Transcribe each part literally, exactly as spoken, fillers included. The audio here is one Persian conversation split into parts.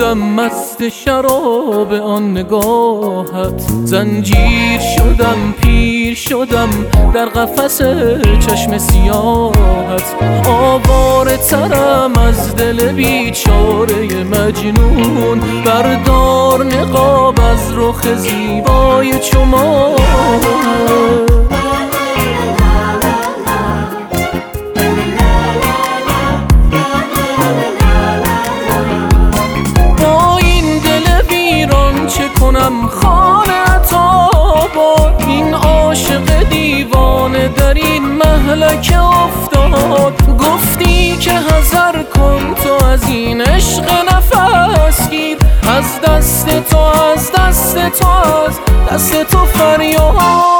شدم مست شراب آن نگاهت، زنجیر شدم پیر شدم در قفس چشم سیاهت. آواره ترم از دل بیچاره مجنون، بردار نقاب از رخ زیبای چو ماهت. خانه عطا با این عاشق دیوانه در این مهلک افتاد. گفتی که حذر کن تو از این عشق نفس گیر، از دست تو از دست تو از دست تو فریاد.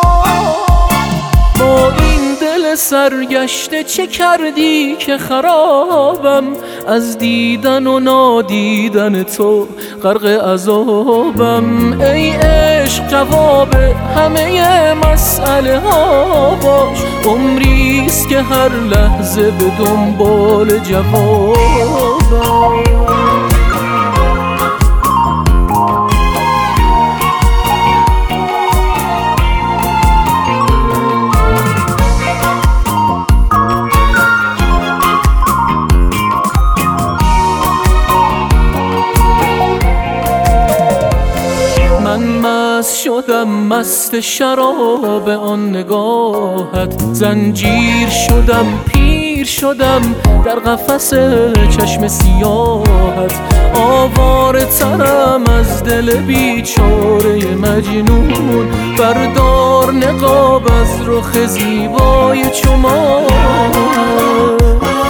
با این دل سرگشته چه کردی که خرابم، از دیدن و نادیدن تو غرق عذابم. ای عشق جواب همه مسئله ها باش، عمریست که هر لحظه به دنبال جوابم. مست شدم مست شراب آن نگاهت، زنجیر شدم پیر شدم در قفس چشم سیاهت. آواره ترم از دل بیچاره مجنون، بردار نقاب از رخ زیبای چو ماهت.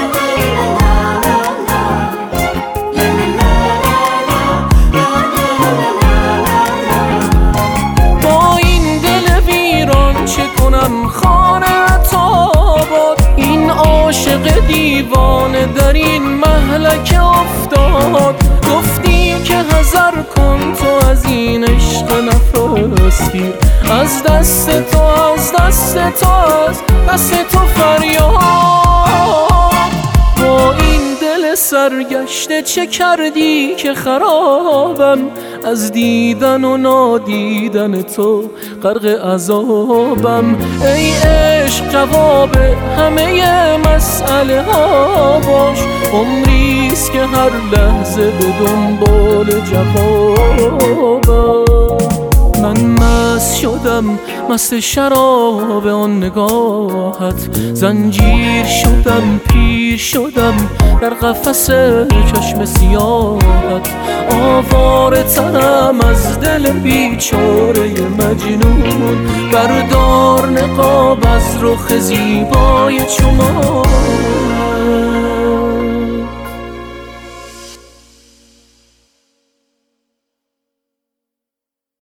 خانه عطا باد این عاشق دیوانه در این مهلک افتاد. گفتی که حذر کن تو از این عشق نفس گیر، از دست تو از دست تو از دست تو فریاد. با این دل سرگشته چه کردی که خرابم، از دیدن و نادیدن تو غرق عذابم. ای عشق جواب همه مسئله ها باش، عمریست که هر لحظه به دنبال جوابم. من مست شدم مست شراب آن نگاهت، زنجیر شدم پیر شدم در قفس چشم سیاهت. آواره ترم از دل بیچاره مجنون، بردار نقاب از رخ زیبای چو ماهت.